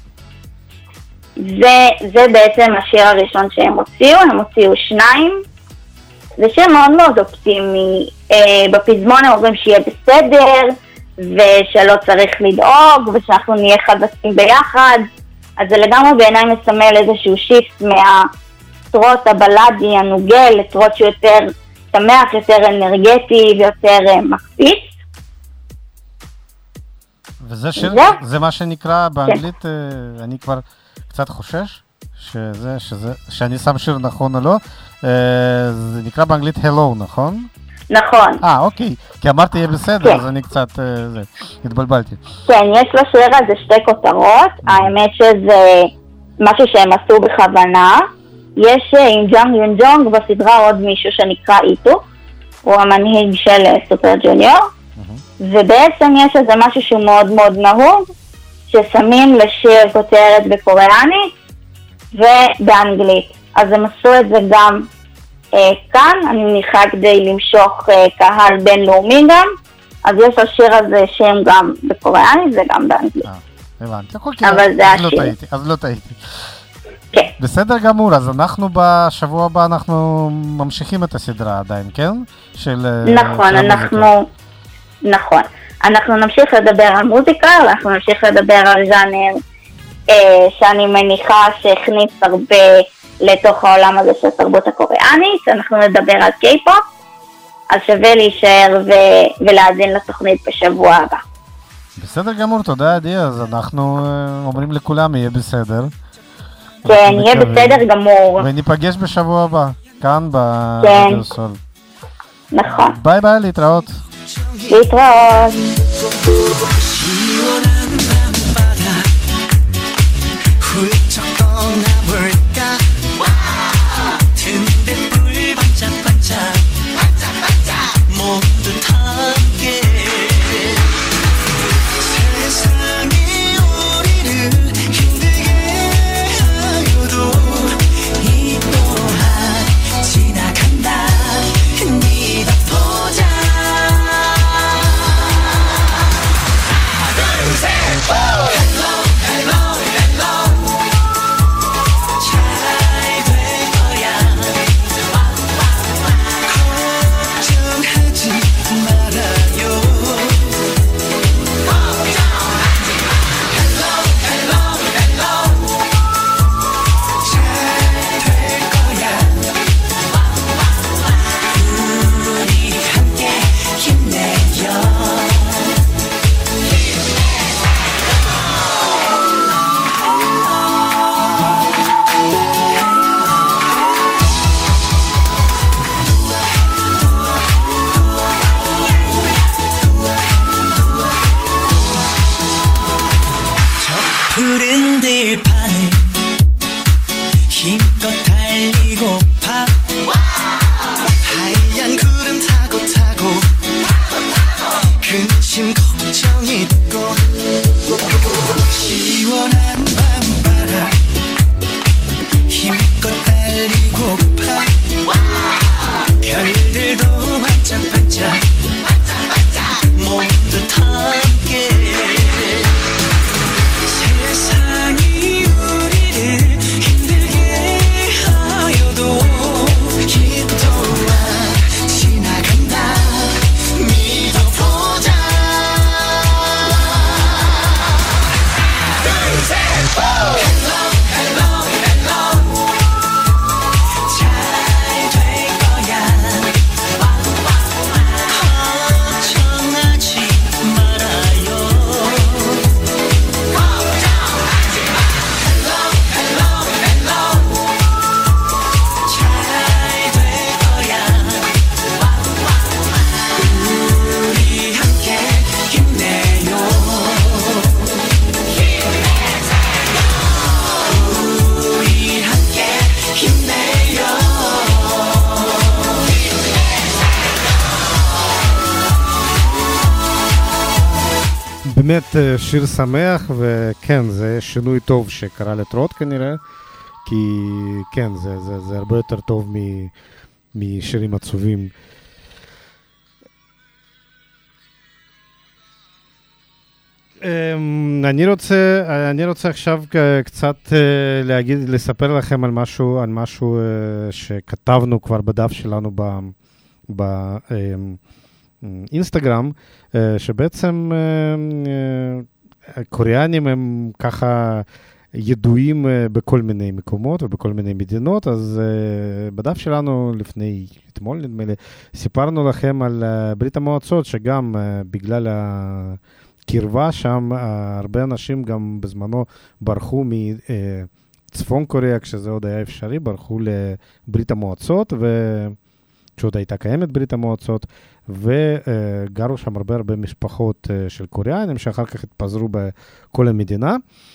זה בעצם השיר הראשון שהם הוציאו, הם הוציאו 2. זה שיר מאוד מאוד אופטימי, בפזמון הם אומרים שיהיה בסדר, ושלא צריך לדאוג, ושאנחנו נהיה חזקים ביחד. אז זה לגמרי בעיניי מסמל איזשהו שיפט מהטרוט הבלדי הנוגל, לטרוט שהוא יותר שמח, יותר אנרגטי ויותר מקפיץ. וזה שיר, זה מה שנקרא באנגלית, אני כבר קצת חושש שאני שם שיר נכון או לא, זה נקרא באנגלית Hello, נכון? נכון. אוקיי, כי אמרתי יהיה בסדר, אז אני קצת התבלבלתי. כן, יש לשיר הזה 2 כותרות, האמת שזה משהו שהם עשו בכוונה. יש עם ג'אנג יון ג'ונג בסדרה עוד מישהו שנקרא איטו, הוא המנהיג של סופר ג'וניור, ובעצם יש איזה משהו שהוא מאוד מאוד נהוג, ששמים לשיר כותרת בקוריאנית ובאנגלית. אז הם עשו את זה גם כאן, אני מניחה כדי למשוך קהל בינלאומי גם, אז יש לשיר הזה שם גם בקוריאנית וגם באנגלית. הבנתי, אבל זה השיר. אז לא טעיתי. כן. בסדר גמור, אז אנחנו בשבוע הבא אנחנו ממשיכים את הסדרה עדיין, כן? נכון, אנחנו נמשיך לדבר על מוזיקה, אנחנו נמשיך לדבר על ז'אנר שאני מניחה שהכניס הרבה לתוך העולם הזה של התרבות הקוריאנית. אנחנו נדבר על קיי-פופ, אז שווה להישאר ולהאזין לתוכנית בשבוע הבא. בסדר גמור, תודה עדי, אז אנחנו אומרים לכולם יהיה בסדר. כן, יהיה בסדר גמור. וניפגש בשבוע הבא, כאן ברדיו סול. נכון. ביי ביי, להתראות. להתראות. 푸른 들판을 힘껏 달리고파 하얀 구름 타고 근심 걱정이 있고 시원한 밤바람 힘껏 달리고파 별들도 반짝반짝 모두 함께 세상이 우리를 힘들게 하여도 이 또한 지나간다 믿어보자 둘, 셋, 오! Hello, hello, hello 잘 될 거야 걱정하지 말아요 걱정하지 마 Hello, hello, hello 잘 될 거야 우리 함께 힘내요 우리 함께 힘내요 באמת שיר שמח, וכן, זה שינוי טוב שקרה לטרוט כנראה, כי כן, זה הרבה יותר טוב משירים עצובים. אני רוצה עכשיו קצת לספר לכם על משהו שכתבנו כבר בדף שלנו באינסטגרם, שבעצם הקוריאנים הם ככה ידועים בכל מיני מקומות ובכל מיני מדינות, אז בדף שלנו אתמול נדמה לי, סיפרנו לכם על ברית המועצות, שגם בגלל הקרבה שם, הרבה אנשים גם בזמנו ברחו מצפון קוריאה, כשזה עוד היה אפשרי, ברחו לברית המועצות, שעוד הייתה קיימת ברית המועצות, וגרו שם הרבה משפחות של קוריאנים, שאחר כך התפזרו בכל המדינה.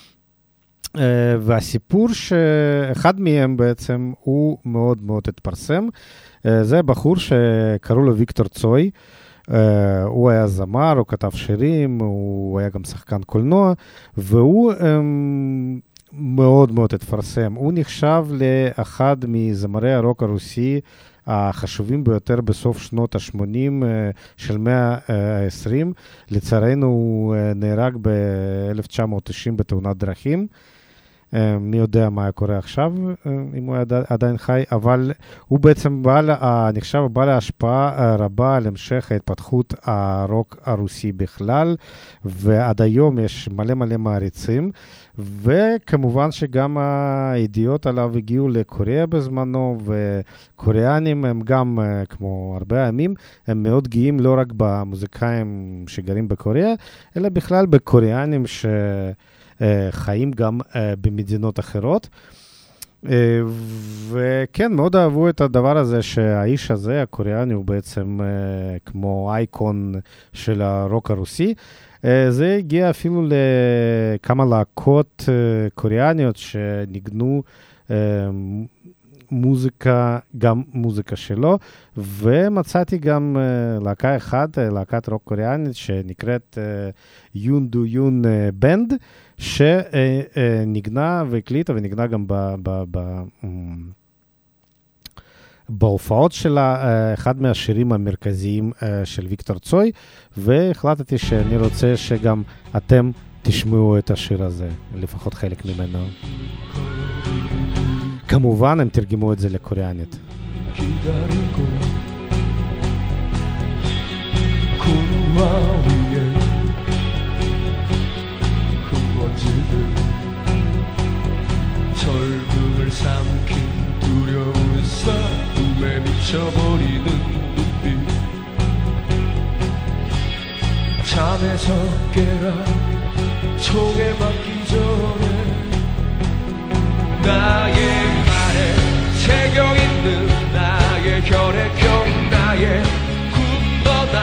והסיפור שאחד מהם בעצם הוא מאוד מאוד התפרסם, זה בחור שקראו לו ויקטור צוי, הוא היה זמר, הוא כתב שירים, הוא היה גם שחקן קולנוע, והוא מאוד מאוד התפרסם. הוא נחשב לאחד מזמרי הרוק הרוסי החשובים ביותר בסוף שנות ה-80 של מאה ה-20. לצערנו הוא נהרג ב-1990 בתאונת דרכים. מי יודע מה היה קורה עכשיו, אם הוא עדיין חי, אבל הוא בעצם נחשב בעל ההשפעה רבה על המשך ההתפתחות הרוק הרוסי בכלל, ועד היום יש מלא מעריצים, וכמובן שגם הידיעות עליו הגיעו לקוריאה בזמנו, וקוריאנים הם גם, כמו הרבה עמים, הם מאוד גאים לא רק במוזיקאים שגרים בקוריאה, אלא בכלל בקוריאנים חיים גם במדינות אחרות. וכן, מאוד אהבו את הדבר הזה, שהאיש הזה, הקוריאני, הוא בעצם כמו אייקון של הרוק הרוסי. זה הגיע אפילו לכמה להקות קוריאניות שניגנו מוזיקה, גם מוזיקה שלו, ומצאתי גם להקה להקת רוק קוריאנית שנקראת יונדו יון בנד, שנגנה והקליטה ונגנה גם בהופעות שלה, אחד מהשירים המרכזיים של ויקטור צוי, והחלטתי שאני רוצה שגם אתם תשמעו את השיר הזה, לפחות חלק ממנו. כמובן הם תרגמו את זה לקוריאנית. 철금을 삼킨 두려운 싸움에 미쳐버리는 눈빛 잠에서 깨라 총에 맞기 전에 나의 말에 새겨 있는 나의 혈액형 나의 굳건한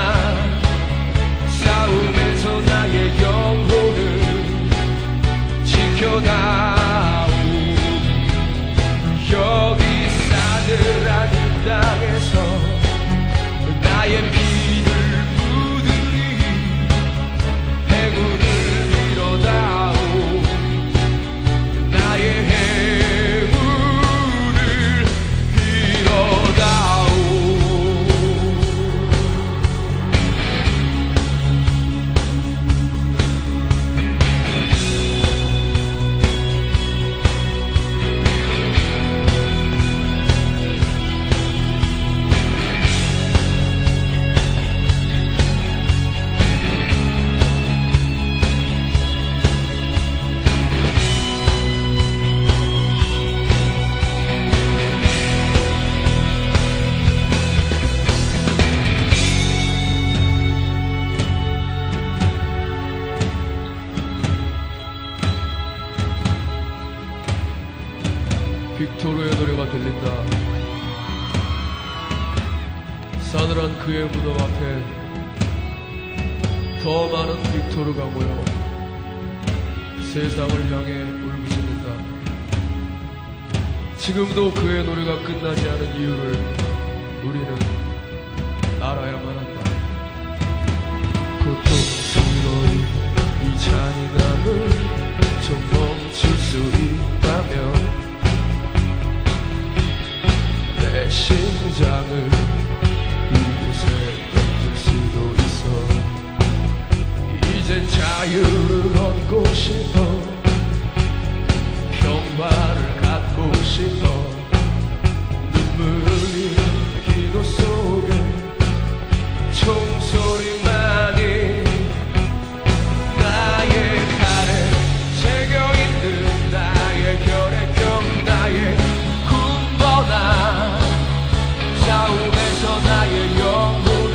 싸움에서 나의 영혼을 지켜줄 지켜다오 여기 싸늘한 땅에서 나의 피를 묻으니 행운을 빌어다오 나의 행운을 빌어다오 빅토르의 노래가 들린다. 싸늘한 그의 무덤 앞에 더 많은 빅토르가 모여 세상을 향해 울부짖는다. 지금도 그의 노래가 끝나지 않은 이유를 우리는 알아야만 한다. 고통스러운 이 잔인함을 좀 멈출 수 있다면 내 심장을 이곳에 던질 수도 있어. 이젠 자유를 얻고 싶어. 평화를 갖고 싶어. 눈물 흘리는 기도 속에 총소리만이 나의 칼에 새겨있는 나의 혈액형 나의 군번아 싸움에서 나의 영혼을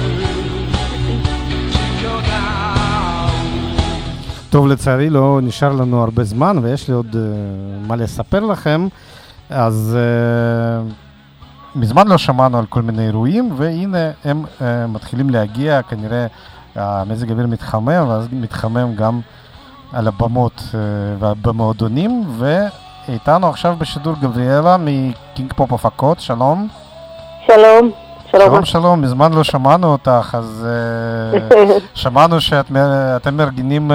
지켜다오. טוב, לצערי לא נשאר לנו הרבה זמן, ויש לי עוד מה לספר לכם. אז מזמן לא שמענו על כל מיני אירועים, והנה הם מתחילים להגיע, כנראה המזג האוויר מתחמם, ואז מתחמם גם על הבמות ובמועדונים, ואיתנו עכשיו בשידור גבריאלה מקינג פופ הפקות. שלום. שלום. שלום, שלום, מזמן לא שמענו אותך, אז שמענו שאתם מארגנים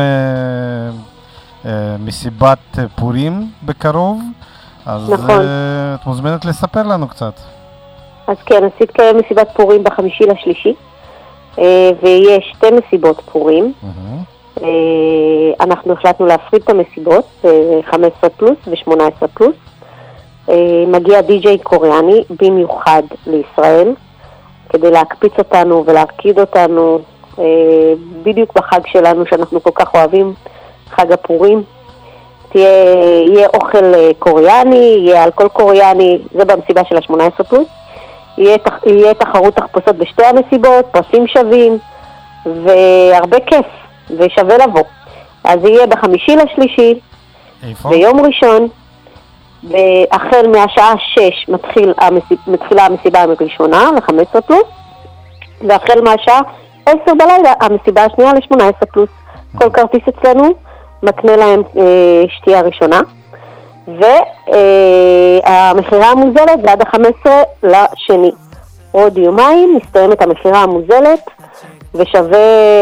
מסיבת פורים בקרוב, אז נכון. את מוזמנת לספר לנו קצת. אז כן, אז תתקיים מסיבת פורים ב5/3, ויש 2 מסיבות פורים. אנחנו החלטנו להפריד את המסיבות, 15 פלוס ו18 פלוס. מגיע די-ג'יי קוריאני במיוחד לישראל, כדי להקפיץ אותנו ולהרקיד אותנו בדיוק בחג שלנו שאנחנו כל כך אוהבים, חג הפורים. יהיה אוכל קוריאני, יהיה אלכוהול קוריאני, זה במסיבה של ה18 פלוס. יהיה תחרות תחפושות בשתי המסיבות, פרסים שווים, והרבה כיף, ושווה לבוא. אז יהיה ב5/3, ביום ראשון, החל מהשעה 6 מתחילה המסיבה הראשונה ל15 פלוס, והחל מהשעה 10 בלילה המסיבה השנייה ל18 פלוס. כל כרטיס אצלנו מקנה להם שתייה ראשונה, והמחירה המוזלת זה עד ה15/2. עוד יומיים מסתיימת המחירה המוזלת, ושווה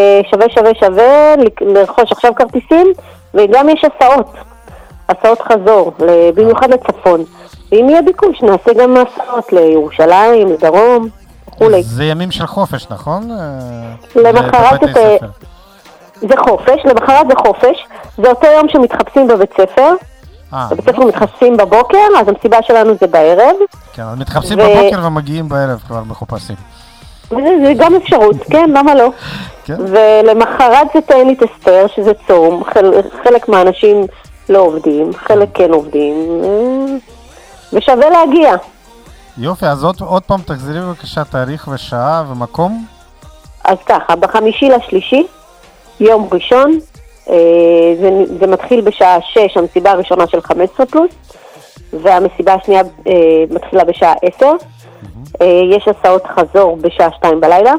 לרכוש עכשיו כרטיסים, וגם יש הסעות חזור, במיוחד לצפון. ואם יהיה ביקוש, נעשה גם הסעות לירושלים, לדרום, וכולי. זה ימים של חופש, נכון? למחרת זה חופש, למחרת זה חופש. זה אותו יום שמתחפשים בבית ספר. בבית ספר מתחפשים בבוקר, אז המסיבה שלנו זה בערב. כן, אז מתחפשים בבוקר ומגיעים בערב כבר מחופשים. זה גם אפשרות, כן, למה לא? ולמחרת זה תענית אסתר, שזה צום. חלק מהאנשים לא עובדים, חלק כן עובדים, ושווה להגיע. יופי, אז עוד פעם תחזרי בבקשה תאריך ושעה ומקום. אז ככה, ב5/3, יום ראשון, זה מתחיל בשעה 6, המסיבה הראשונה של 15 פלוס, והמסיבה השנייה מתחילה בשעה 10. יש הסעות חזור בשעה 2 בלילה,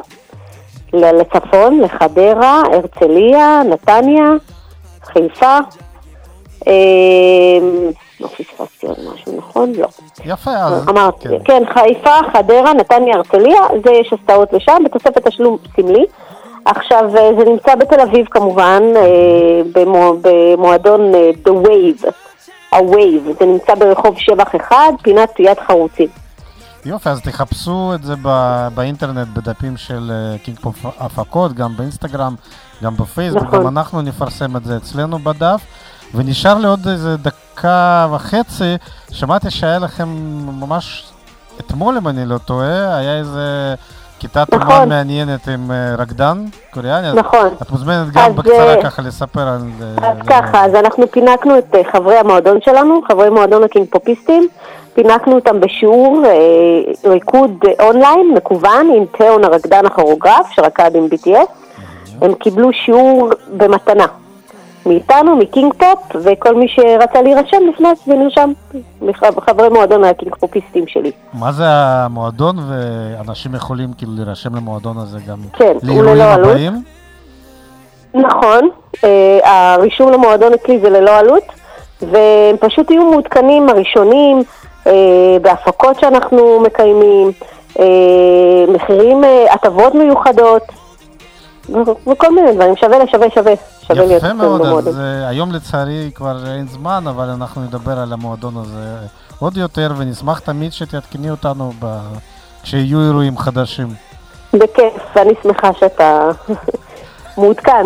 לצפון, לחדרה, הרצליה, נתניה, חיפה, לא פספסתי עוד משהו, נכון? לא. יפה, אז... אמרתי, כן, חיפה, חדרה, נתניה, הרצליה, זה יש הסעות לשם, בתוספת תשלום סמלי. עכשיו, זה נמצא בתל אביב כמובן, במועדון The Wave, ה-Wave, זה נמצא ברחוב שבח 1, פינת יד חרוצים. יופי, אז תחפשו את זה באינטרנט, בדפים של קינג פופ הפקות, גם באינסטגרם, גם בפייסבוק, נכון. גם אנחנו נפרסם את זה אצלנו בדף, ונשאר לי עוד איזה דקה וחצי, שמעתי שהיה לכם ממש אתמול, אם אני לא טועה, היה איזה כיתה נכון. תאמן מעניינת עם רקדן קוריאני, נכון. את מוזמנת גם בקצרה ככה לספר על... אז ככה, אז אנחנו פינקנו את חברי המועדון שלנו, חברי מועדון הקינג פופיסטים, פינקנו אותם בשיעור ריקוד אונליין מקוון עם תיאון הרקדן הכוריאוגרף שרקד עם BTS. הם קיבלו שיעור במתנה מאיתנו, מקינג פופ, וכל מי שרצה להירשם נכנס ונרשם, חברי מועדון הקינג פופיסטים שלי. מה זה המועדון, ואנשים יכולים כאילו להירשם למועדון הזה גם כן, לאירועים הבאים? נכון, הרישום למועדון אצלי זה ללא עלות, והם פשוט יהיו מעודכנים הראשונים, בהפקות שאנחנו מקיימים, מחירים, הטבות מיוחדות, וכל מיני דברים, שווה. יפה מאוד, אז היום לצערי כבר אין זמן, אבל אנחנו נדבר על המועדון הזה עוד יותר, ונשמח תמיד שתעדכני אותנו כשיהיו אירועים חדשים. בכיף, אני שמחה שאתה מעודכן,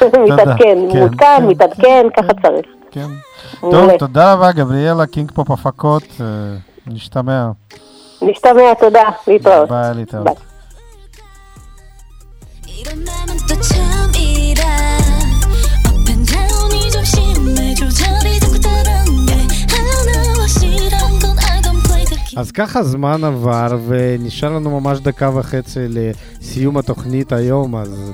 מתעדכן, ככה צריך. כן. טוב, תודה רבה גבריאלה, קינג פופ הפקות, נשתמע, תודה, להתראות. ביי, להתראות. אז ככה הזמן עבר ונשאר לנו ממש דקה וחצי לסיום התוכנית היום, אז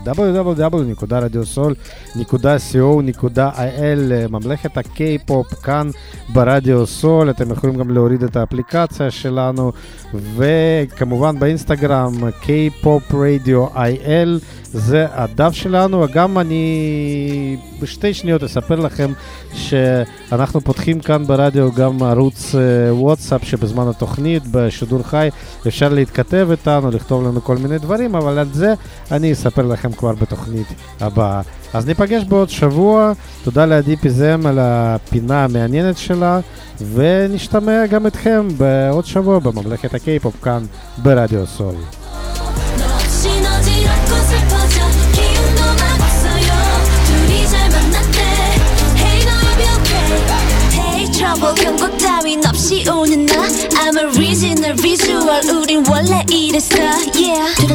www.radiosol.co.il, ממלכת הקיי-פופ כאן ברדיו סול, אתם יכולים גם להוריד את האפליקציה שלנו, וכמובן באינסטגרם K-Pop Radio IL, זה הדף שלנו. גם אני בשתי שניות אספר לכם שאנחנו פותחים כאן ברדיו גם ערוץ וואטסאפ, שבזמן התוכנית בשידור חי אפשר להתכתב איתנו, לכתוב לנו כל מיני דברים, אבל על זה אני אספר לכם כבר בתוכנית הבאה. אז ניפגש בעוד שבוע, תודה לעדי פיזם על הפינה המעניינת שלה, ונשתמע גם אתכם בעוד שבוע בממלכת הקיי-פופ כאן ברדיו סול. 경고 따윈 없이 오는 나 I'm original visual 우린 원래 이랬어 yeah